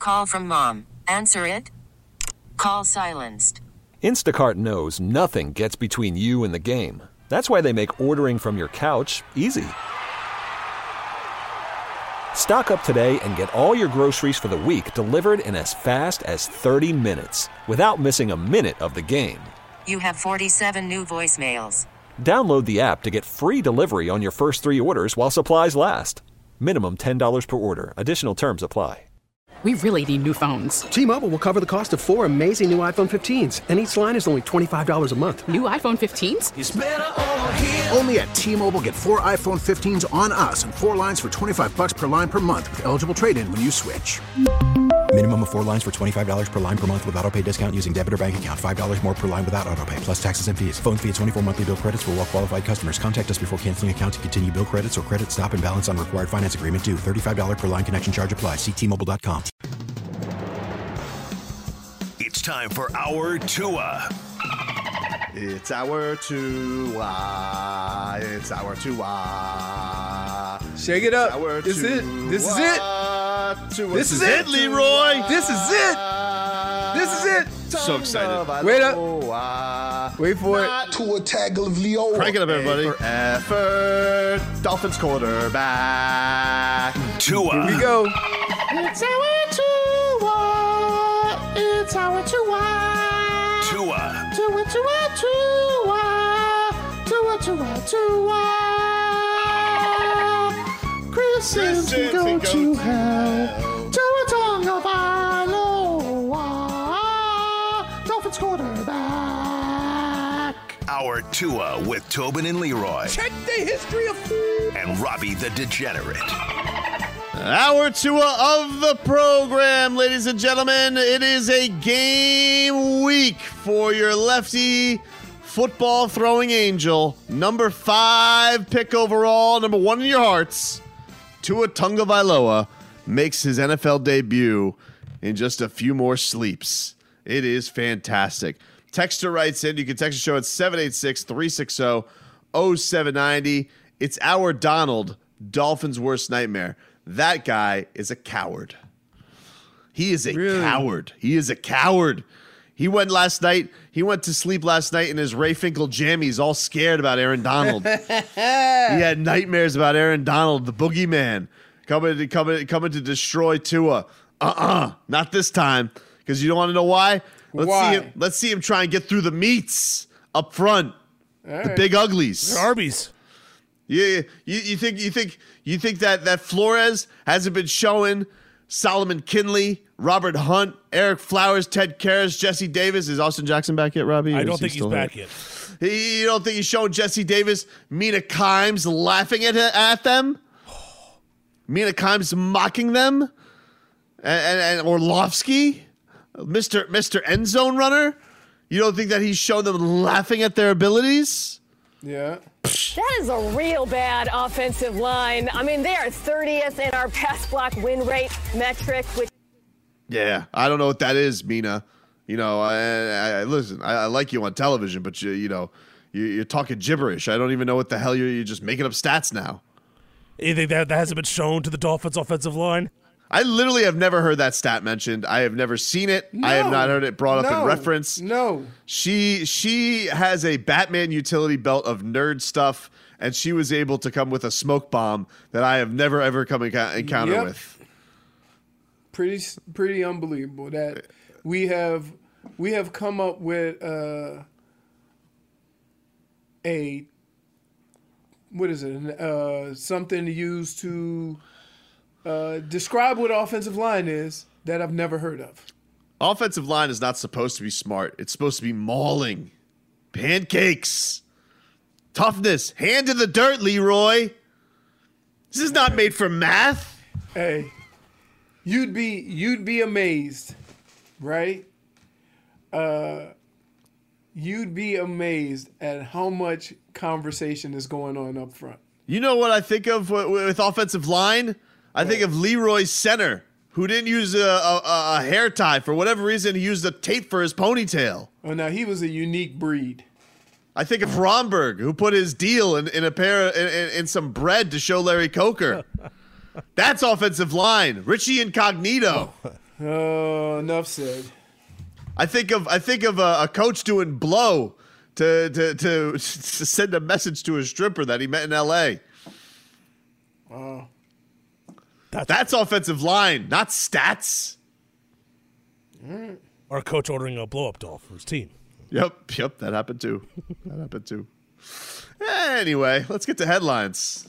Call from mom. Answer it. Call silenced. Instacart knows nothing gets between you and the game. That's why they make ordering from your couch easy. Stock up today and get all your groceries for the week delivered in as fast as 30 minutes without missing a minute of the game. You have 47 new voicemails. Download the app to get free delivery on your first 3 orders while supplies last. Minimum $10 per order. Additional terms apply. We really need new phones. T-Mobile will cover the cost of 4 amazing new iPhone 15s, and each line is only $25 a month. New iPhone 15s? It's better over here. Only at T-Mobile, get 4 iPhone 15s on us and 4 lines for $25 per line per month with eligible trade-in when you switch. Minimum of 4 lines for $25 per line per month with autopay discount using debit or bank account. $5 more per line without autopay, plus taxes and fees. Phone fee at 24 monthly bill credits for well-qualified customers. Contact us before canceling account to continue bill credits or credit stop and balance on required finance agreement due. $35 per line connection charge applies. See T-Mobile.com. It's time for Our Tua. It's our Tua. It's our Tua. Shake it up. This is it. This is it. This is it, Leroy. This is it. This is it. So excited. Wait up. Wait for it. Tua Tagovailoa. Crank it up, everybody. Effort. Dolphins quarterback. Tua. Here we go. It's our Tua. It's our Tua. Tua. Tua, Tua, Tua. Tua, Tua, Tua. Christians can go to hell. Tua Tagovailoa. Dolphins quarterback. Our Tua with Tobin and Leroy. Check the history of And Robbie the Degenerate. Hour Tua of the program, ladies and gentlemen. It is a game week for your lefty football throwing angel. Number 5 pick overall, number 1 in your hearts. Tua Tagovailoa makes his NFL debut in just a few more sleeps. It is fantastic. Texter writes in. You can text the show at 786-360-0790. It's our Donald, Dolphins' worst nightmare. That guy is a coward. He is a coward. He is a coward. He went to sleep last night in his Ray Finkel jammies, all scared about Aaron Donald. He had nightmares about Aaron Donald, the boogeyman, coming to destroy Tua. Not this time. Because you don't want to know why? Let's see him try and get through the meats up front. The big uglies. They're Arby's. Yeah, you think that Flores hasn't been showing Solomon Kinley, Robert Hunt, Eric Flowers, Ted Karras, Jesse Davis? Is Austin Jackson back yet, Robbie? I don't think he's back yet. You don't think he's showing Jesse Davis, Mina Kimes laughing at them? Mina Kimes mocking them? And Orlovsky, Mr. End Zone runner? You don't think that he's shown them laughing at their abilities? Yeah. That is a real bad offensive line. I mean, they are 30th in our pass block win rate metric. Yeah, I don't know what that is, Mina. You know, I listen. I like you on television, but you're talking gibberish. I don't even know what the hell you're just making up stats now. You think that hasn't been shown to the Dolphins' offensive line? I literally have never heard that stat mentioned. I have never seen it. I have not heard it brought up in reference. No. She has a Batman utility belt of nerd stuff, and she was able to come with a smoke bomb that I have never ever come encounter with. Pretty unbelievable that we have come up with something to use to describe what offensive line is that I've never heard of. Offensive line is not supposed to be smart. It's supposed to be mauling. Pancakes. Toughness. Hand in the dirt, Leroy. This is not made for math. Hey, you'd be amazed, right? You'd be amazed at how much conversation is going on up front. You know what I think of with offensive line? I think of Leroy's center, who didn't use a hair tie. For whatever reason, he used a tape for his ponytail. Oh, now he was a unique breed. I think of Romberg, who put his deal in some bread to show Larry Coker. That's offensive line. Richie Incognito. Enough said. I think of a coach doing blow to send a message to a stripper that he met in L.A. Wow. That's offensive line, not stats. Our coach ordering a blow-up doll for his team. Yep, that happened too. Anyway, let's get to headlines.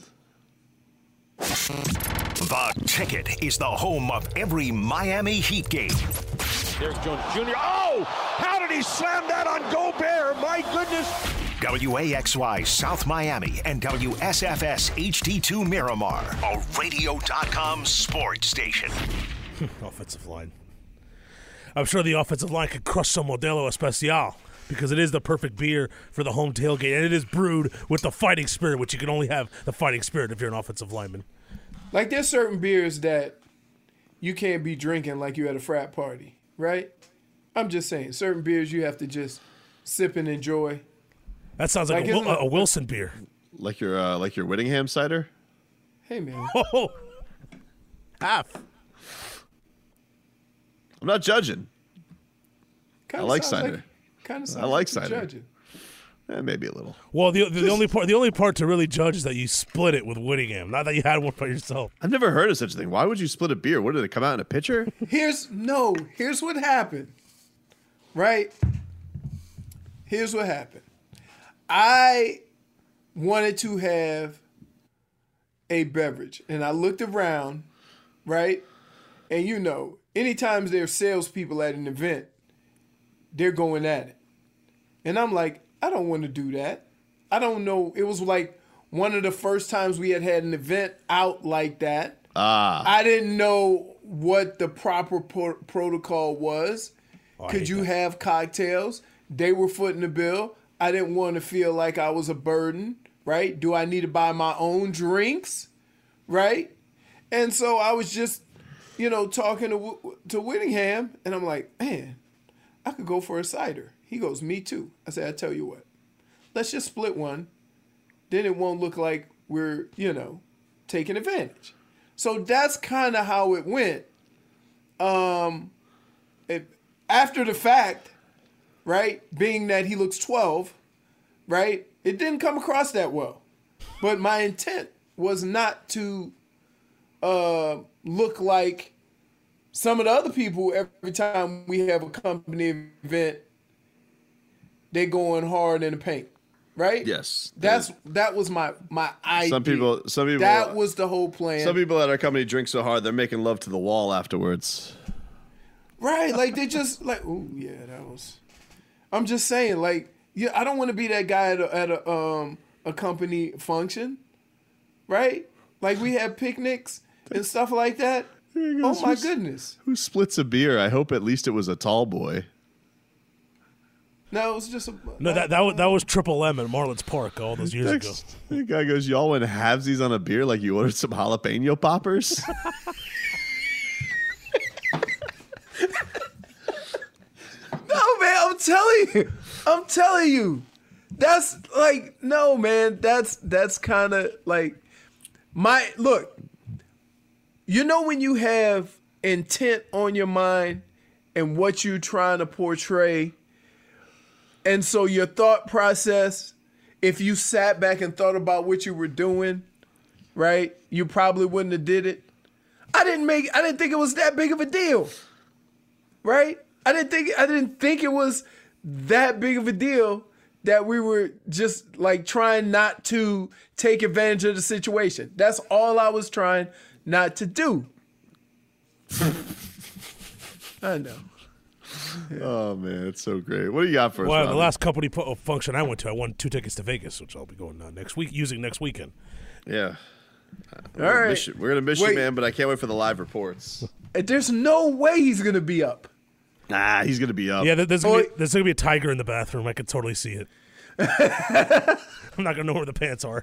The Ticket is the home of every Miami Heat game. There's Jones Jr. Oh, how did he slam that on Gobert? My goodness. WAXY South Miami and WSFS HD2 Miramar, a radio.com sports station. Offensive line. I'm sure the offensive line could crush some Modelo Especial because it is the perfect beer for the home tailgate, and it is brewed with the fighting spirit, which you can only have the fighting spirit if you're an offensive lineman. Like, there's certain beers that you can't be drinking like you at a frat party, right? I'm just saying, certain beers you have to just sip and enjoy. That sounds like a Wilson beer. Like your Whittingham cider? Hey, man. Oh, half. I'm not judging. Kinda I like sounds cider. Kinda I like sounds cider. judging. Maybe a little. Well, the only part to really judge is that you split it with Whittingham, not that you had one by yourself. I've never heard of such a thing. Why would you split a beer? What, did it come out in a pitcher? Here's what happened. Right? Here's what happened. I wanted to have a beverage, and I looked around, right? And anytime there's salespeople at an event, they're going at it. And I'm like, I don't want to do that. I don't know. It was like one of the first times we had an event out like that. I didn't know what the proper protocol was. Could you have cocktails? They were footing the bill. I didn't want to feel like I was a burden, right? Do I need to buy my own drinks, right? And so I was just, talking to Whittingham, and I'm like, man, I could go for a cider. He goes, me too. I said, I tell you what, let's just split one. Then it won't look like we're, taking advantage. So that's kind of how it went. After the fact, right, being that he looks 12, right, it didn't come across that well. But my intent was not to look like some of the other people. Every time we have a company event, they going hard in the paint, right? Yes. That was my idea. Some people. That was the whole plan. Some people at our company drink so hard they're making love to the wall afterwards. Right, like they just like, oh yeah, that was. I'm just saying, like, yeah, I don't want to be that guy at a company function, right? Like we have picnics and stuff like that. Oh my goodness! Who splits a beer? I hope at least it was a tall boy. No, it was just that was Triple M at Marlins Park all those years ago. The guy goes, y'all went halvesies on a beer like you ordered some jalapeno poppers? No, man, I'm telling you. That's like, no, man, that's kind of like look, when you have intent on your mind and what you're trying to portray, and so your thought process, if you sat back and thought about what you were doing, right, you probably wouldn't have did it. I didn't think it was that big of a deal, right? I didn't think it was that big of a deal that we were just like trying not to take advantage of the situation. That's all I was trying not to do. I know. Yeah. Oh man, it's so great. What do you got for us? Well, the last company function I went to, I won 2 tickets to Vegas, which I'll be going next weekend. Yeah. All right. We're gonna miss you, man, but I can't wait for the live reports. There's no way he's gonna be up. Nah, he's going to be up. Yeah, there's going to be a tiger in the bathroom. I can totally see it. I'm not going to know where the pants are.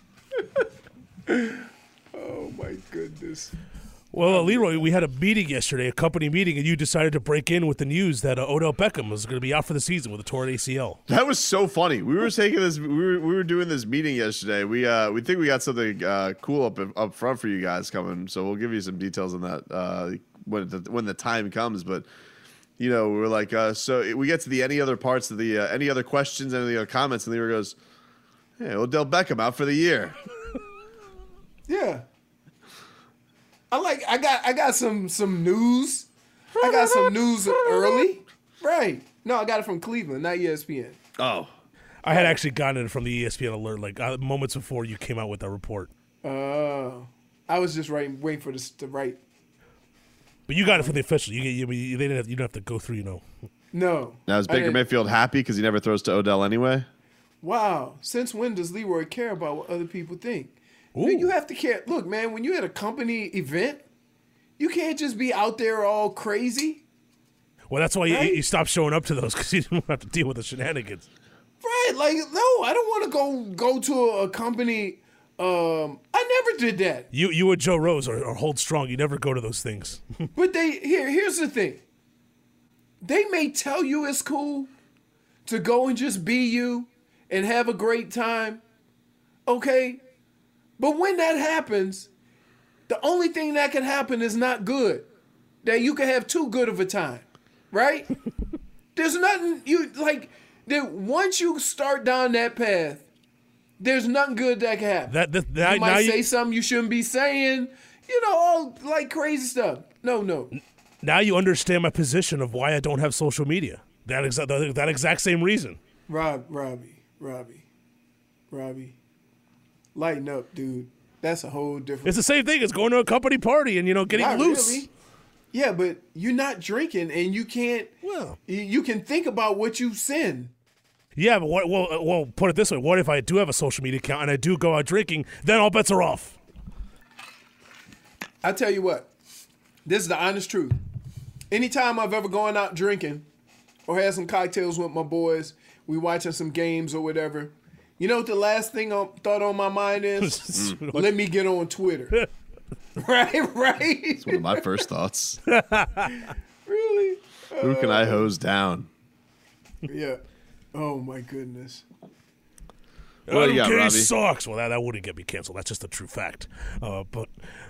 Oh, my goodness. Well, Leroy, we had a meeting yesterday, a company meeting, and you decided to break in with the news that Odell Beckham was going to be out for the season with a torn ACL. That was so funny. We were taking this. We were doing this meeting yesterday. We think we got something cool up front for you guys coming. So we'll give you some details on that when the time comes. But we're like, so we get to the any other parts of the any other questions, any other comments, and Leroy goes, "Hey, Odell Beckham out for the year." Yeah. I got some news. I got some news early. Right. No, I got it from Cleveland, not ESPN. Oh. I had actually gotten it from the ESPN alert moments before you came out with that report. I was just waiting for this to write. But you got it from the official. You don't have to go through, No. Now, is Baker Mayfield happy because he never throws to Odell anyway? Wow. Since when does Leroy care about what other people think? You have to care. Look, man, when you're at a company event, you can't just be out there all crazy. Well, that's why you stopped showing up to those, because you didn't have to deal with the shenanigans. Right. Like, no, I don't want to go to a company. I never did that. You and Joe Rose are hold strong. You never go to those things. But here's the thing. They may tell you it's cool to go and just be you and have a great time. Okay? But when that happens, the only thing that can happen is not good. That you can have too good of a time. Right? There's nothing once you start down that path, there's nothing good that can happen. You might say something you shouldn't be saying, all like crazy stuff. No. Now you understand my position of why I don't have social media. That exact same reason. Robbie, lighten up, dude. That's a whole different. It's the same thing as going to a company party and getting Not loose. Really. Yeah, but you're not drinking, and you can't. Well, you can think about what you sin. Yeah, but well, put it this way: what if I do have a social media account and I do go out drinking? Then all bets are off. I tell you what, this is the honest truth. Anytime I've ever gone out drinking or had some cocktails with my boys, we watching some games or whatever. You know what the last thing I thought on my mind is? Let me get on Twitter. Right. It's one of my first thoughts. Really? Who can I hose down? Yeah. Oh my goodness. What do you got, Robbie? Sucks. Well, that wouldn't get me canceled. That's just a true fact. But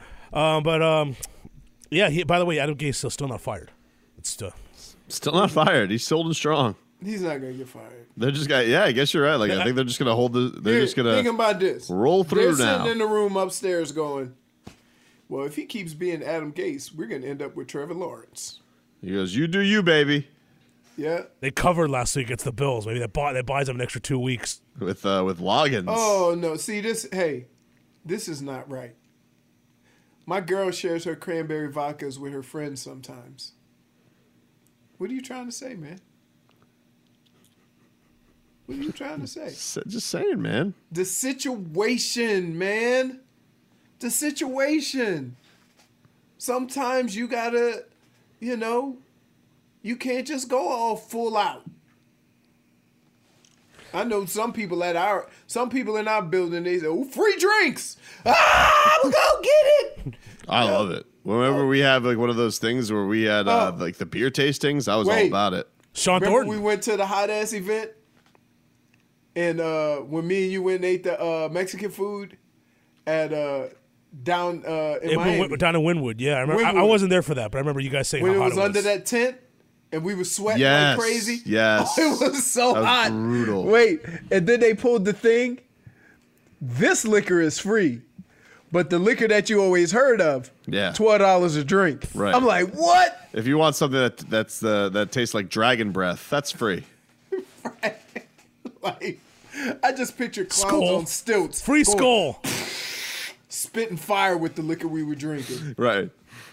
yeah. By the way, Adam Gase is still not fired. It's still not fired. He's still and strong. He's not gonna get fired. They're just I guess you're right. Like I think they're just gonna hold the. They're just gonna think about this. Roll through they're now. Sitting in the room upstairs, going, "Well, if he keeps being Adam Gase, we're gonna end up with Trevor Lawrence." He goes, "You do you, baby." Yeah. They covered last week against the Bills. Maybe that buys them an extra 2 weeks with Loggins. Oh no! See this? Hey, this is not right. My girl shares her cranberry vodkas with her friends sometimes. What are you trying to say, man? What are you trying to say? Just saying, man. The situation, man. The situation. Sometimes you gotta, you can't just go all full out. I know some people in our building, they say, "Oh, free drinks! We'll go get it!" I love it. Whenever we have like one of those things where we had like the beer tastings, I was all about it. Sean Thornton. We went to the hot ass event, and when me and you went and ate the Mexican food at down in Miami. Down in Wynwood. Yeah, I remember. I wasn't there for that, but I remember you guys saying when how hot it was under that tent. And we were sweating like crazy. Yes. Oh, it was so hot. Brutal. Wait, and then they pulled the thing. This liquor is free, but the liquor that you always heard of, $12 a drink. Right. I'm like, what? If you want something that tastes like dragon breath, that's free. Right. Like, I just pictured clowns on stilts. Free skull. Spitting fire with the liquor we were drinking. Right.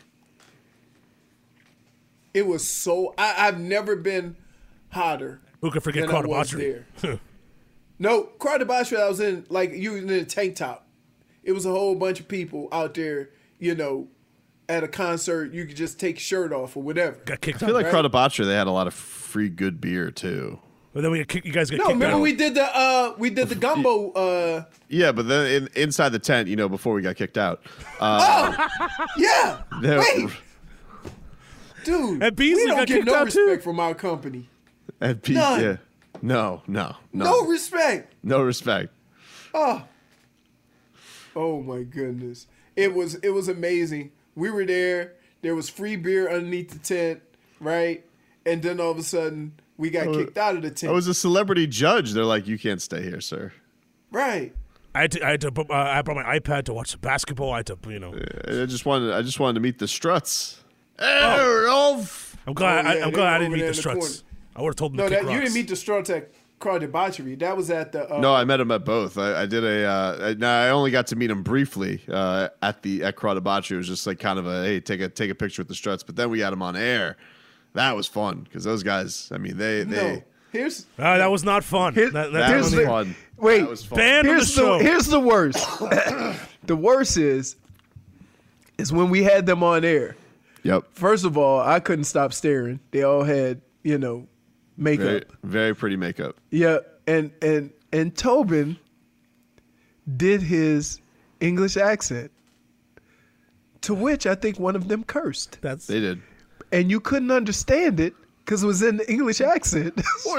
It was so. I've never been hotter. Who could forget Crowd Debauchery? No, Crowd Debauchery. I was in you in a tank top. It was a whole bunch of people out there. At a concert, you could just take your shirt off or whatever. Got kicked out. I feel like Crowd Debauchery, they had a lot of free good beer too. But then you guys got kicked out. No, remember we did the gumbo. Yeah, but then inside the tent, before we got kicked out. Yeah. Wait. Dude, and Beasley we don't got get kicked no out respect too? from our company. And None. Yeah. No. No respect. No respect. Oh my goodness. It was amazing. We were there There was free beer underneath the tent, right? And then all of a sudden, we got kicked out of the tent. I was a celebrity judge. They're like, you can't stay here, sir. Right. I brought my iPad to watch the basketball. I had to, I just wanted to meet the Struts. I'm glad I didn't meet the Struts. I would have told them to kick rocks. You didn't meet the Struts at Craw Debauchery. That was at the. No, I met him at both. I did I only got to meet him briefly at Craw Debauchery. It was just like kind of a hey, take a picture with the Struts. But then we had him on air. That was fun because those guys. I mean, they. That was not fun. That was fun. Wait, that was fun. Here's the worst. The worst is when we had them on air. Yep. First of all, I couldn't stop staring. They all had, makeup. Very, very pretty makeup. Yeah, and Tobin did his English accent, to which I think one of them cursed. They did. And you couldn't understand it because it was in the English accent. So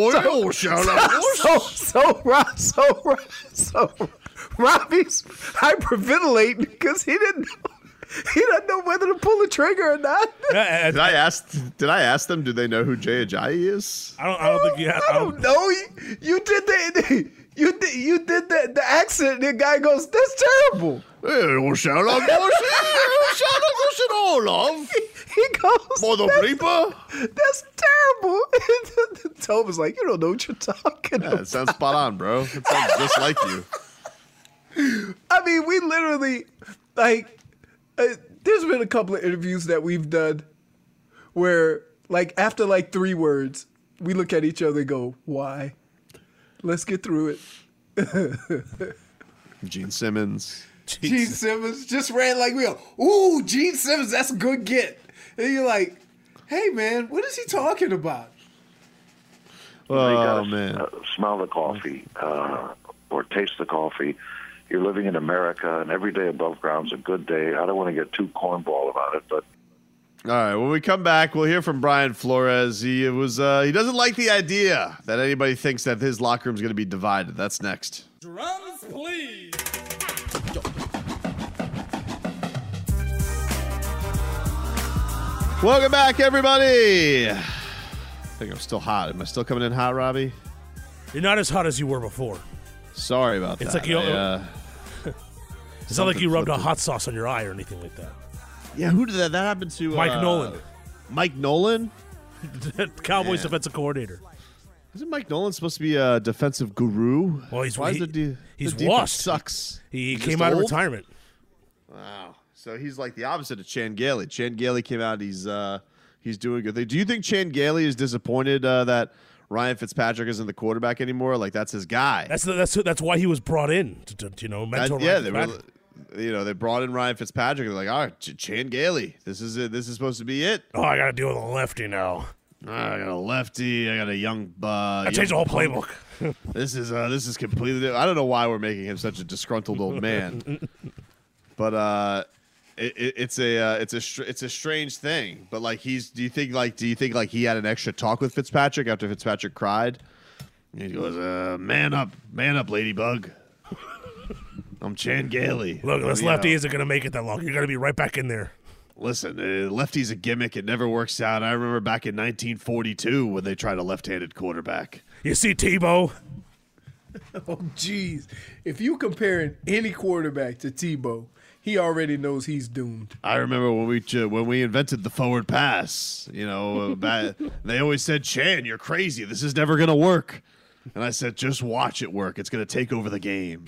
Robbie's hyperventilating because he doesn't know whether to pull the trigger or not. Did I ask them? Do they know who Jay Ajayi is? I don't think you have. I don't know. You did the accent. The guy goes, "That's terrible." He goes, Mother bleeper. That's terrible. Tobin's like, you don't know what you're talking about. It sounds spot on, bro. It sounds just like you. I mean, we literally, there's been a couple of interviews that we've done where, after 3 words, we look at each other and go, why? Let's get through it. Gene Simmons. Gene Simmons just ran like we go, ooh, Gene Simmons, that's a good get. And you're like, hey, man, what is he talking about? Oh, man. Smell the coffee or taste the coffee. You're living in America, and every day above ground's a good day. I don't want to get too cornball about it, but. All right, when we come back, we'll hear from Brian Flores. He doesn't like the idea that anybody thinks that his locker room's going to be divided. That's next. Drums, please. Welcome back, everybody. I think I'm still hot. Am I still coming in hot, Robbie? You're not as hot as you were before. Sorry about it's that. Like you, it's not like you rubbed a hot sauce on your eye or anything like that. Yeah, who did that? That happened to Mike Nolan. Mike Nolan? Cowboys defensive coordinator. Isn't Mike Nolan supposed to be a defensive guru? Well, he's he's washed. Sucks. He came out of retirement. Wow. So he's like the opposite of Chan Gailey. Chan Gailey came out. He's doing good. Do you think Chan Gailey is disappointed that Ryan Fitzpatrick isn't the quarterback anymore? Like that's his guy. That's why he was brought in to mentor. They brought in Ryan Fitzpatrick. They're like, all right, Chan Gailey. This is it. This is supposed to be it. Oh, I got to deal with a lefty now. I got a lefty. I got a young. I changed the whole playbook. This is completely different. I don't know why we're making him such a disgruntled old man, but it's a strange thing. But like do you think he had an extra talk with Fitzpatrick after Fitzpatrick cried? And he goes, man up, ladybug. I'm Chan Gailey. Look, this lefty isn't going to make it that long. You're going to be right back in there. Listen, lefty's a gimmick. It never works out. I remember back in 1942 when they tried a left-handed quarterback. You see Tebow? Oh, jeez. If you comparing any quarterback to Tebow, he already knows he's doomed. I remember when we invented the forward pass. They always said, Chan, you're crazy. This is never going to work. And I said, just watch it work. It's going to take over the game.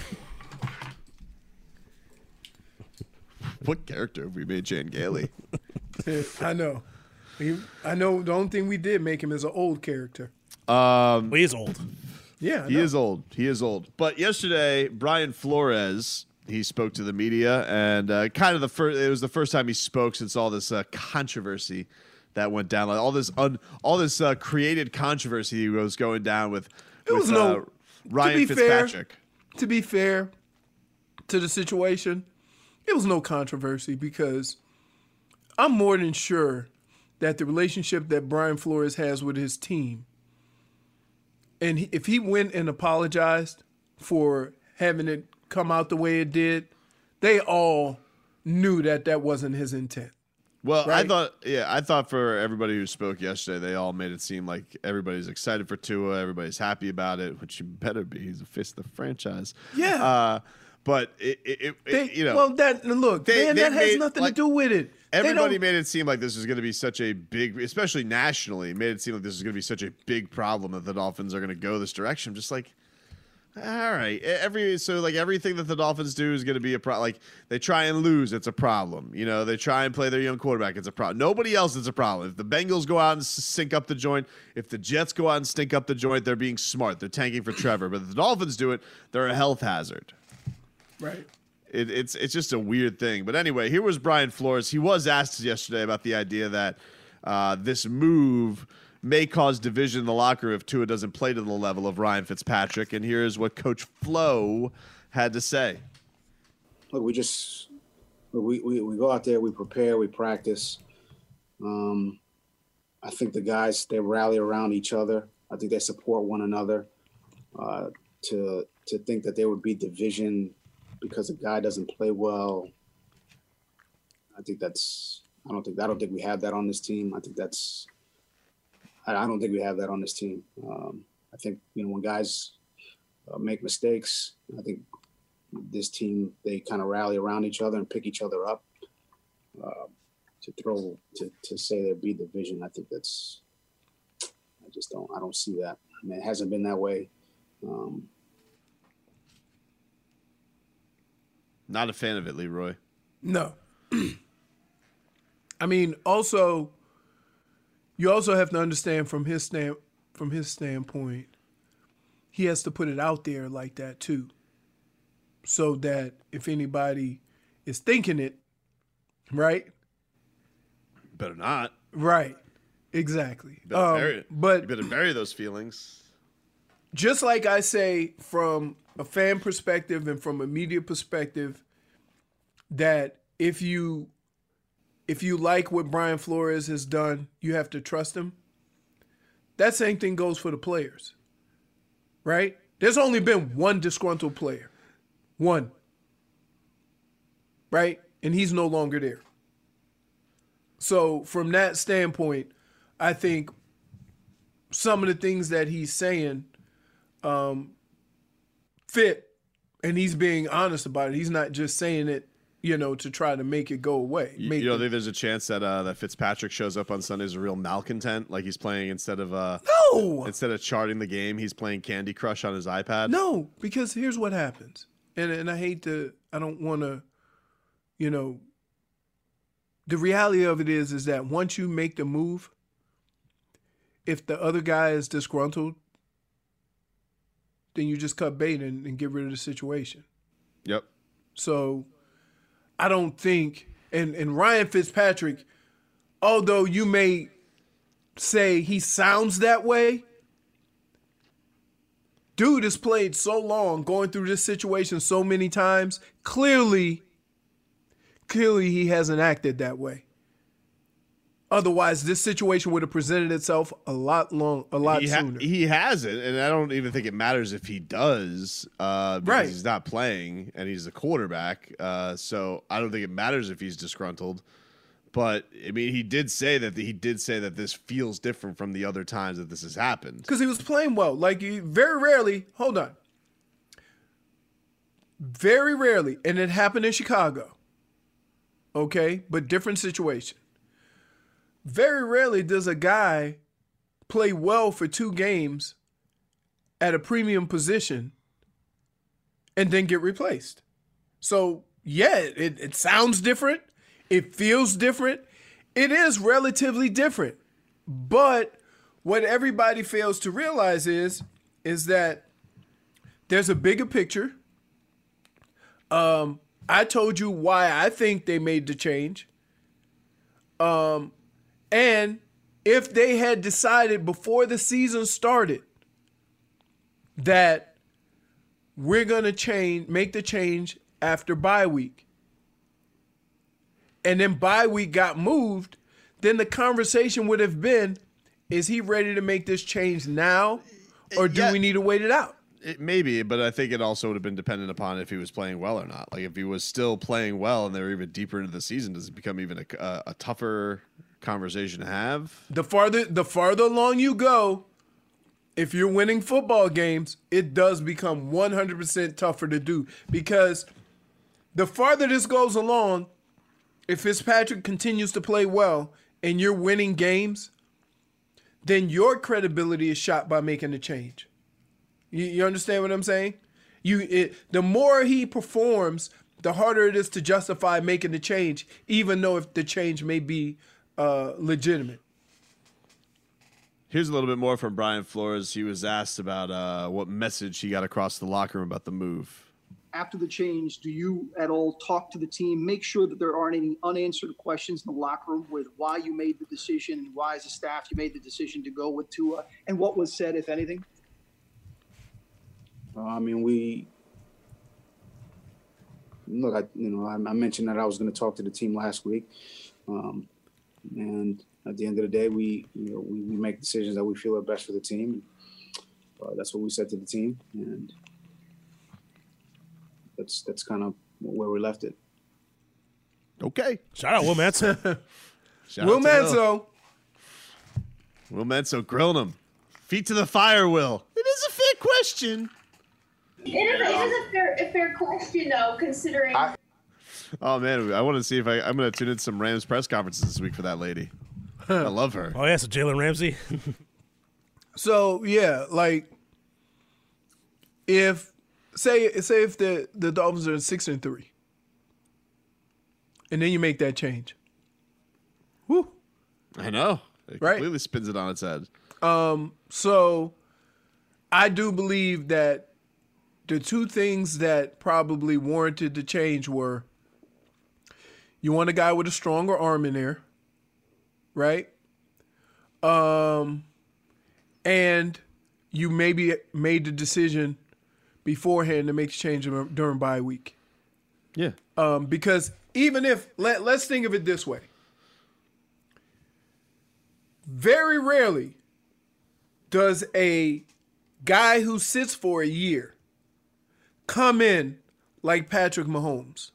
What character have we made Chan Gailey? I know. I know the only thing we did make him is an old character. He is old. Yeah, he is old. He is old. But yesterday, Brian Flores, he spoke to the media, and it was the first time he spoke since all this controversy that went down. Like all this created controversy was going down with Ryan Fitzpatrick. To be fair to the situation, it was no controversy because I'm more than sure that the relationship that Brian Flores has with his team, and if he went and apologized for having it come out the way it did, they all knew that wasn't his intent. Well, right? I thought for everybody who spoke yesterday, they all made it seem like everybody's excited for Tua, everybody's happy about it, which you better be. He's the face of the franchise. Yeah. But that has nothing to do with it. Everybody made it seem like this was going to be such a big, especially nationally, made it seem like this is going to be such a big problem that the Dolphins are going to go this direction. I'm just like, all right, everything that the Dolphins do is going to be a problem. Like they try and lose, it's a problem. They try and play their young quarterback, it's a problem. Nobody else is a problem. If the Bengals go out and stink up the joint, if the Jets go out and stink up the joint, they're being smart. They're tanking for Trevor. But if the Dolphins do it, they're a health hazard. Right. It's just a weird thing. But anyway, here was Brian Flores. He was asked yesterday about the idea that this move may cause division in the locker room if Tua doesn't play to the level of Ryan Fitzpatrick. And here's what Coach Flo had to say. Look, we go out there, we prepare, we practice. I think the guys, they rally around each other. I think they support one another. To think that there would be division because a guy doesn't play well, I don't think we have that on this team. I don't think we have that on this team. I think, when guys make mistakes, I think this team, they kind of rally around each other and pick each other up. To say there'd be division, I don't see that. I mean, it hasn't been that way. Not a fan of it, Leroy. No. I mean, you also have to understand from his standpoint, he has to put it out there like that too, so that if anybody is thinking it, right? Better not. Right. Exactly. You better bury those feelings. Just like I say, from a fan perspective and from a media perspective, that if you like what Brian Flores has done, you have to trust him. That same thing goes for the players, right? There's only been one disgruntled player. One. Right? And he's no longer there. So from that standpoint, I think some of the things that he's saying fit, and he's being honest about it. He's not just saying it, to try to make it go away. You don't think there's a chance that Fitzpatrick shows up on Sunday as a real malcontent, like he's playing instead of charting the game, he's playing Candy Crush on his iPad? No, because here's what happens, and I don't want to, the reality of it is that once you make the move, if the other guy is disgruntled, then you just cut bait and get rid of the situation. Yep. So I don't think, and Ryan Fitzpatrick, although you may say he sounds that way, dude has played so long, going through this situation so many times, clearly he hasn't acted that way. Otherwise, this situation would have presented itself a lot sooner. He hasn't, and I don't even think it matters if he does, because he's not playing and he's a quarterback. So I don't think it matters if he's disgruntled. But I mean, he did say that this feels different from the other times that this has happened. Because he was playing well. Like, very rarely, hold on. Very rarely, and it happened in Chicago. Okay, but different situation. Very rarely does a guy play well for 2 games at a premium position and then get replaced. So, yeah, it sounds different. It feels different. It is relatively different. But what everybody fails to realize is that there's a bigger picture. I told you why I think they made the change. And if they had decided before the season started that we're going to make the change after bye week, and then bye week got moved, then the conversation would have been, is he ready to make this change now, or do we need to wait it out? Maybe, but I think it also would have been dependent upon if he was playing well or not. Like if he was still playing well and they were even deeper into the season, does it become even a tougher conversation to have? The farther along you go, if you're winning football games, it does become 100% tougher to do, because the farther this goes along, if Fitzpatrick continues to play well and you're winning games, then your credibility is shot by making the change. You understand what I'm saying? The more he performs, the harder it is to justify making the change, even though if the change may be legitimate. Here's a little bit more from Brian Flores. He was asked about what message he got across the locker room about the move. After the change, do you at all talk to the team, make sure that there aren't any unanswered questions in the locker room with why you made the decision and why as a staff you made the decision to go with Tua, and what was said, if anything? I mentioned that I was going to talk to the team last week, and at the end of the day, we make decisions that we feel are best for the team. That's what we said to the team, and that's kind of where we left it. Okay. Shout out Will Manso. Will Manso. Will Manso grilling him. Feet to the fire, Will. It is a fair question. It is a fair question, though, considering. Oh, man. I want to see if I'm going to tune in some Rams press conferences this week for that lady. I love her. Oh, yeah, so Jalen Ramsey. So, yeah, like, if the Dolphins are 6-3, and then you make that change. Whew. I know. It Right? completely spins it on its head. So I do believe that the two things that probably warranted the change were, you want a guy with a stronger arm in there, right? And you maybe made the decision beforehand to make the change during bye week. Yeah. Because even if, let's think of it this way. Very rarely does a guy who sits for a year come in like Patrick Mahomes.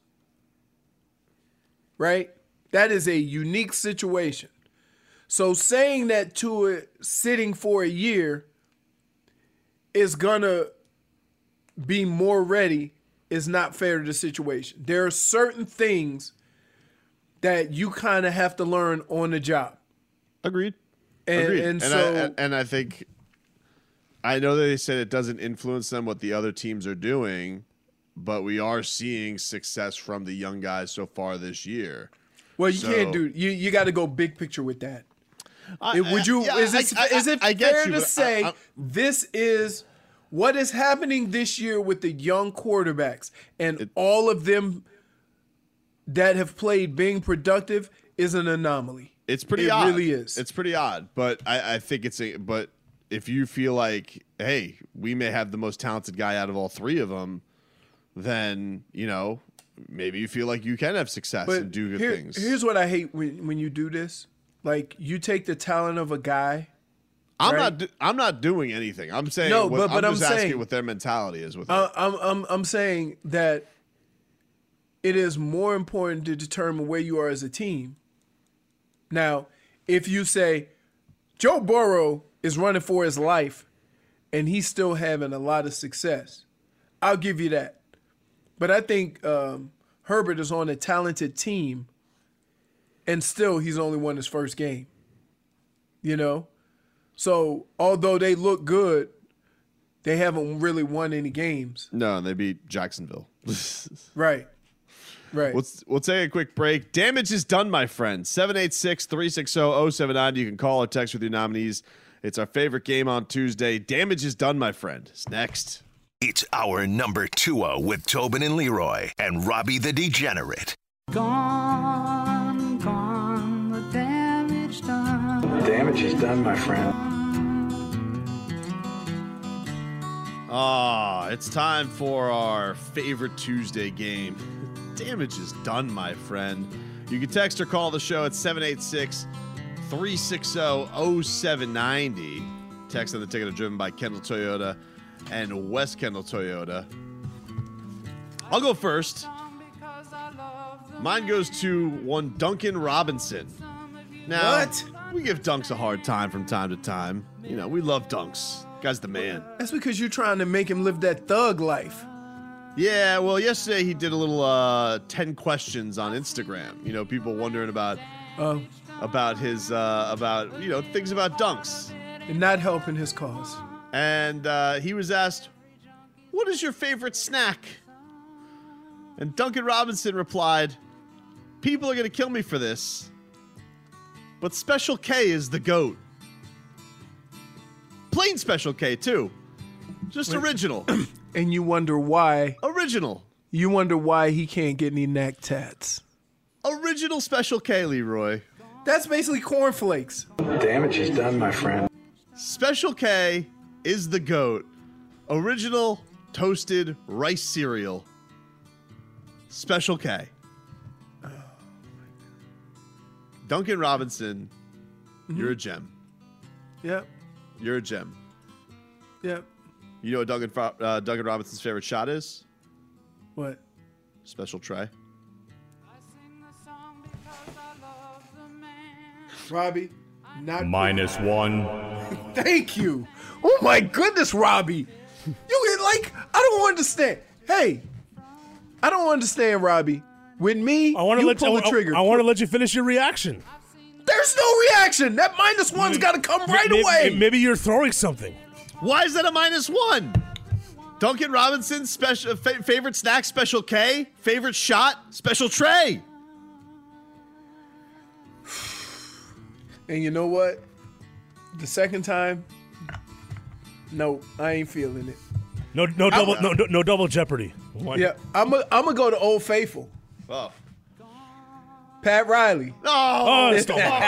Right? That is a unique situation. So saying that Tua sitting for a year is going to be more ready is not fair to the situation. There are certain things that you kind of have to learn on the job. Agreed. And so I think, I know that they said it doesn't influence them what the other teams are doing, but we are seeing success from the young guys so far this year. Well, can't do. You got to go big picture with that. Is it fair to say this is what is happening this year with the young quarterbacks and all of them that have played being productive is an anomaly? It's pretty odd. It really is. It's pretty odd, but I think but if you feel like, hey, we may have the most talented guy out of all three of them, then, maybe you feel like you can have success and do good things. Here's what I hate when you do this. Like, you take the talent of a guy. I'm not doing anything. I'm saying I'm just asking what their mentality is with it. I'm saying that it is more important to determine where you are as a team. Now, if you say Joe Burrow is running for his life and he's still having a lot of success, I'll give you that. But I think Herbert is on a talented team and still he's only won his first game. So although they look good, they haven't really won any games. No, they beat Jacksonville. Right. We'll take a quick break. Damage is done, my friend. 786-360-079. You can call or text with your nominees. It's our favorite game on Tuesday. Damage is done, my friend. It's next. It's our number 2 with Tobin and Leroy and Robbie the Degenerate. Gone, the damage done. The damage is done, my friend. It's time for our favorite Tuesday game. Damage is done, my friend. You can text or call the show at 786-360-0790. Text on the ticket are driven by Kendall Toyota and West Kendall Toyota. I'll go first. Mine goes to one Duncan Robinson. Now, we give Dunks a hard time from time to time. You know, we love Dunks. Guy's the man. That's because you're trying to make him live that thug life. Yeah, well, yesterday he did a little 10 questions on Instagram. You know, people wondering about his things about Dunks. And not helping his cause. And he was asked, what is your favorite snack? And Duncan Robinson replied, people are going to kill me for this, but Special K is the GOAT. Plain Special K, too. Just original. And you wonder why. Original. You wonder why he can't get any neck tats. Original Special K, Leroy. That's basically cornflakes. Damage is done, my friend. Special K is the GOAT. Original toasted rice cereal. Special K. Oh, Duncan Robinson, you're a gem. Yep. You're a gem. Yep. You know what Duncan Robinson's favorite shot is? What? Special Trey. Robbie, not -1. Thank you. Oh my goodness, Robbie. You like, I don't understand. Hey, I don't understand, Robbie. With me, I want to let pull the trigger. I want to let you finish your reaction. There's no reaction. That -1's got to come right away. Maybe you're throwing something. Why is that a -1? Duncan Robinson's favorite snack, Special K. Favorite shot, Special Trey. And you know what? The second time, no, I ain't feeling it. No double jeopardy. What? Yeah, I'm gonna go to Old Faithful. Oh. Pat Riley. Oh,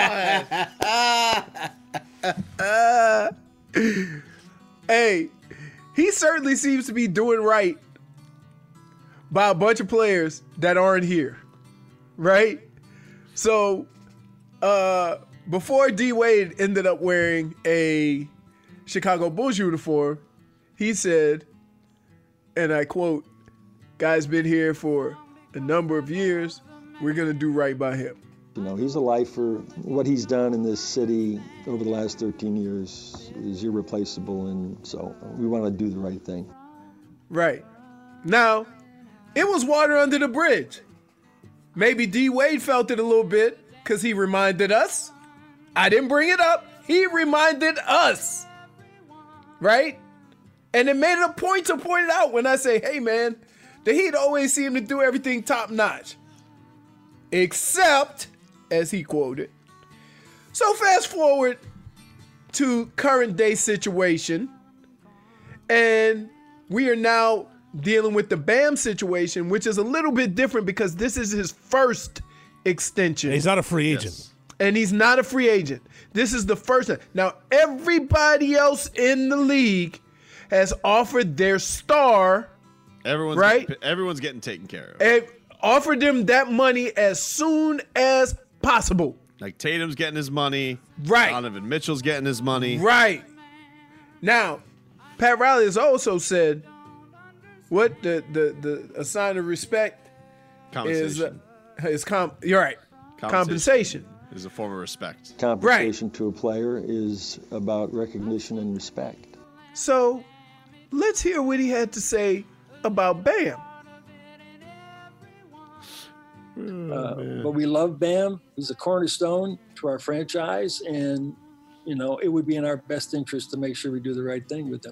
Hey, he certainly seems to be doing right by a bunch of players that aren't here, right? So, before D Wade ended up wearing a Chicago Bulls uniform, he said, and I quote, "Guy's been here for a number of years. We're going to do right by him." You know, he's a lifer. What he's done in this city over the last 13 years is irreplaceable, and so we want to do the right thing. Right. Now, it was water under the bridge. Maybe D Wade felt it a little bit because he reminded us. I didn't bring it up. He reminded us. Right? And it made it a point to point it out when I say, hey, man, the Heat always seem to do everything top notch. Except, as he quoted. So fast forward to current day situation. And we are now dealing with the Bam situation, which is a little bit different because this is his first extension. He's not a free agent. Yes. And he's not a free agent. This is the first time. Now, everybody else in the league has offered their star. Everyone's getting taken care of. And offered them that money as soon as possible. Like Tatum's getting his money. Right. Donovan Mitchell's getting his money. Right. Now, Pat Riley has also said what a sign of respect is. You're right. Compensation is a form of respect. Compensation to a player is about recognition and respect. So, let's hear what he had to say about Bam. But we love Bam. He's a cornerstone to our franchise, and you know it would be in our best interest to make sure we do the right thing with him.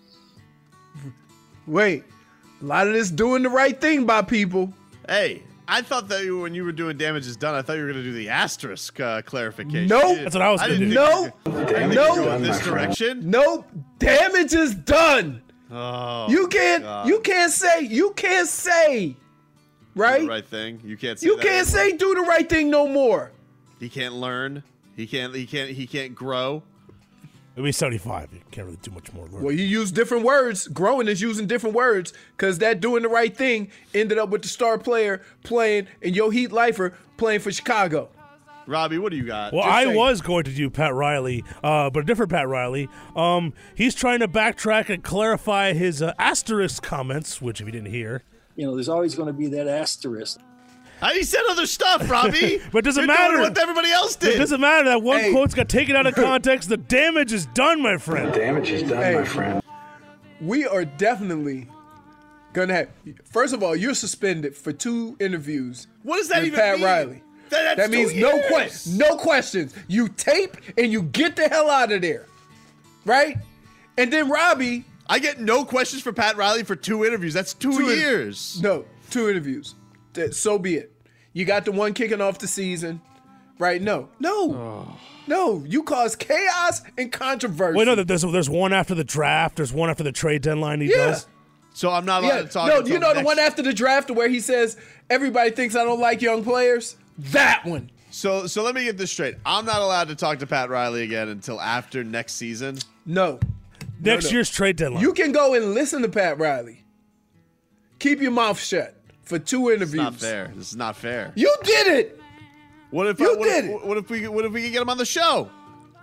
Wait, a lot of this doing the right thing by people. Hey, I thought that when you were doing damage is done, I thought you were going to do the asterisk clarification. Nope. That's what I was going to do. Nope. Nope. In this direction. Nope. Damage is done. Oh, you can't say. Right? Do the right thing. You can't say You that can't say do the right thing no more. He can't learn. He can't grow. It'll be 75. You can't really do much more learning. Well, you use different words. Growing is using different words because that doing the right thing ended up with the star player playing and your Heat lifer playing for Chicago. Robbie, what do you got? Well, I was going to do Pat Riley, but a different Pat Riley. He's trying to backtrack and clarify his asterisk comments, which if you didn't hear. There's always going to be that asterisk. He said other stuff, Robbie. But it doesn't You're matter doing what everybody else did. It doesn't matter. That one quote's got taken out of context. The damage is done, my friend. The damage is done, my friend. We are definitely going to have... First of all, you're suspended for 2 interviews. What does that with even Pat mean? Riley. That means no questions. You tape and you get the hell out of there. Right? And then Robbie... I get no questions for Pat Riley for 2 interviews. That's 2 years. No, 2 interviews. So be it. You got the one kicking off the season. Right? No. You cause chaos and controversy. Wait, no, there's one after the draft. There's one after the trade deadline he does. So I'm not allowed to talk No, you know the one after the draft where he says, everybody thinks I don't like young players? That one. So let me get this straight. I'm not allowed to talk to Pat Riley again until after next season? No. Next year's trade deadline. You can go and listen to Pat Riley. Keep your mouth shut for 2 interviews. It's not fair. This is not fair. You did it. What if we can get him on the show?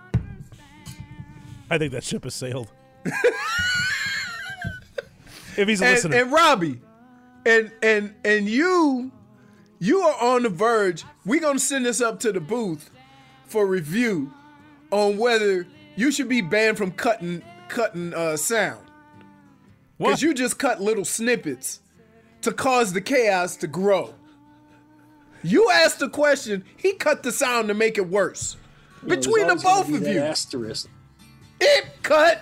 I think that ship has sailed. If he's listening. And Robbie, and you are on the verge. We're gonna send this up to the booth for review on whether you should be banned from cutting sound. Because you just cut little snippets to cause the chaos to grow. You asked the question, he cut the sound to make it worse. Between the both of you. Asterisk. It cut.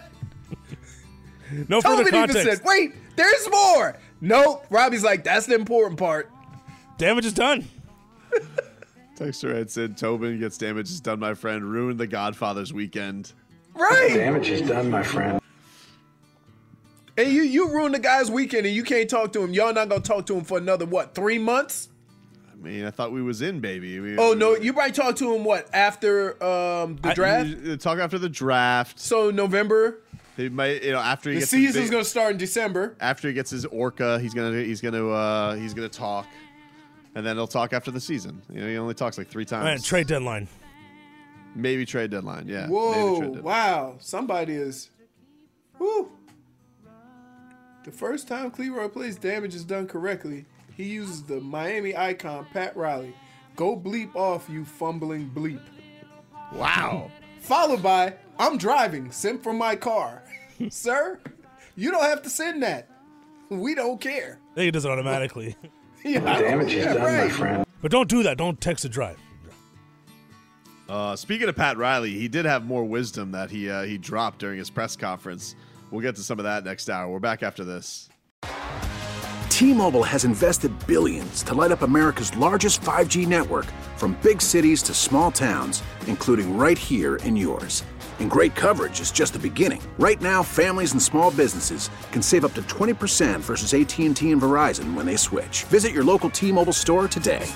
No further Tobin context. even said, wait, there's more. Nope. Robbie's like, that's the important part. Damage is done. Texter had said, Tobin gets damage is done, my friend. Ruined the Godfather's weekend. Right. Damage is done, my friend. And you ruined the guy's weekend and you can't talk to him. Y'all not going to talk to him for another, 3 months? I mean, I thought we was in, baby. No, you might talk to him, after the draft? Talk after the draft. So November? They might, after he the gets season's going to start in December. After he gets his orca, he's gonna talk, and then he'll talk after the season. He only talks like 3 times. Man, trade deadline. Maybe trade deadline. Yeah. Whoa! Wow! Somebody is. Woo! The first time Cleroy plays damage is done correctly, he uses the Miami icon Pat Riley. Go bleep off, you fumbling bleep. Wow. Followed by, I'm driving, sent from my car. Sir, you don't have to send that. We don't care. I think it does it automatically. Damage is done, my friend. But don't do that. Don't text and drive. Speaking of Pat Riley, he did have more wisdom that he dropped during his press conference. We'll get to some of that next hour. We're back after this. T-Mobile has invested billions to light up America's largest 5G network, from big cities to small towns, including right here in yours. And great coverage is just the beginning. Right now, families and small businesses can save up to 20% versus AT&T and Verizon when they switch. Visit your local T-Mobile store today.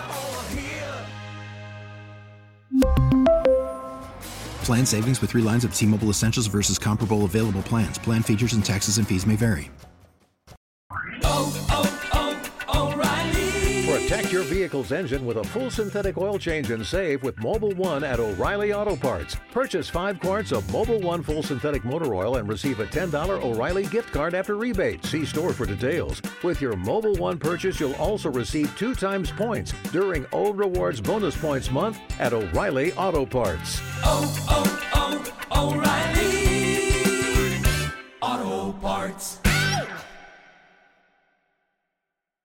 Plan savings with 3 lines of T-Mobile Essentials versus comparable available plans. Plan features and taxes and fees may vary. Protect your vehicle's engine with a full synthetic oil change and save with Mobil 1 at O'Reilly Auto Parts. Purchase 5 quarts of Mobil 1 full synthetic motor oil and receive a $10 O'Reilly gift card after rebate. See store for details. With your Mobil 1 purchase, you'll also receive 2 times points during O Rewards Bonus Points Month at O'Reilly Auto Parts. O'Reilly Auto Parts.